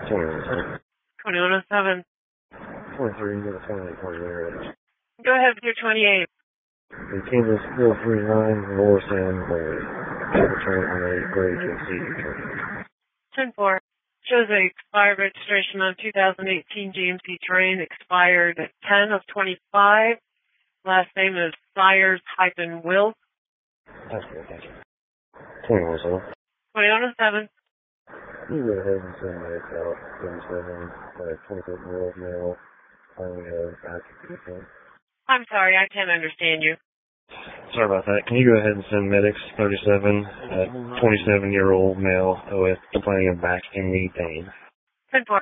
2107. 2107. 23, you got a 28 point there. Go ahead with your 28. The Kansas 439, Morrison, return on a grade to exceed train. 10-4. Shows a expired registration on 2018 GMC Terrain, expired at 10 of 25. Last name is Sires-Wills. That's good, thank you. 2107. 2107. You go ahead and send that out. 37, 24-year-old male. Finally active. I'm sorry, I can't understand you. Sorry about that. Can you go ahead and send medics 37, 27-year-old male with complaining of back and knee pain? 10-4.